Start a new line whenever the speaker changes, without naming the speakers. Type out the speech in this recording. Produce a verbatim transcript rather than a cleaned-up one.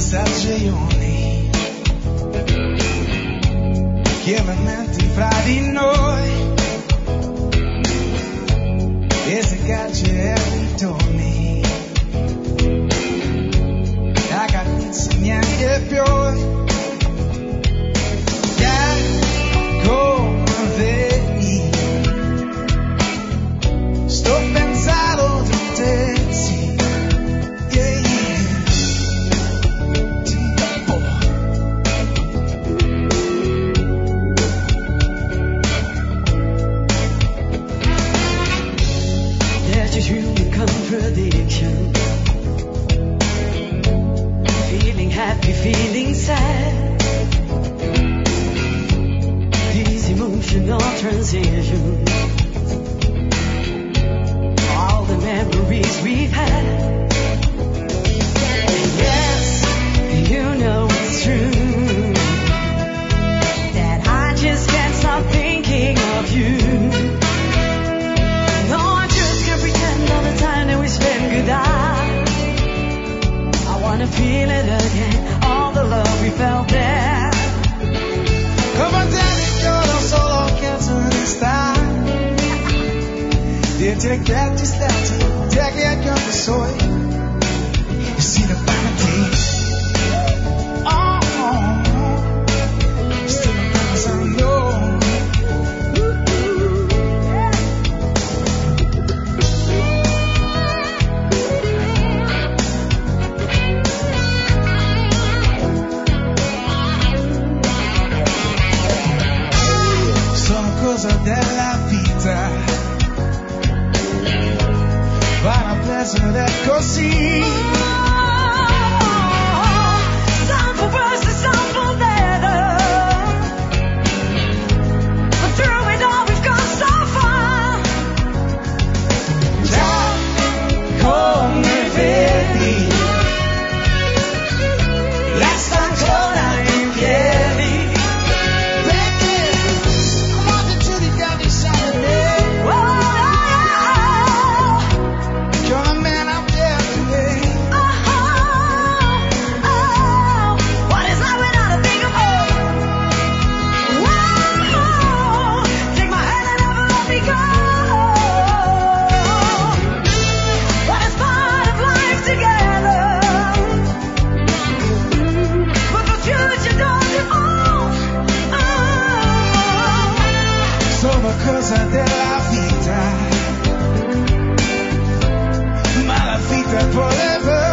stagioni, che elementi fra di noi, e se cacci e ritorni, a carezza neanche più, yeah, come vedi, sto pensando di te.
Contradiction, feeling happy, feeling sad, these emotional transitions, all the memories we've had. Yes, you know it's true that I just can't stop thinking of you. I wanna feel it again, all the love we felt there.
Come on, daddy, io non solo canzone di star. Did you get to step to take it your soul? You see the vanity. Oh, oh, oh. Still the promise I know. Della vita vanno a prendere così.
Some for worse and some for better, but through it all we've gone so far.
Già come vedi, resta ancora in piedi. Cosa della vita, ma la vita è forever.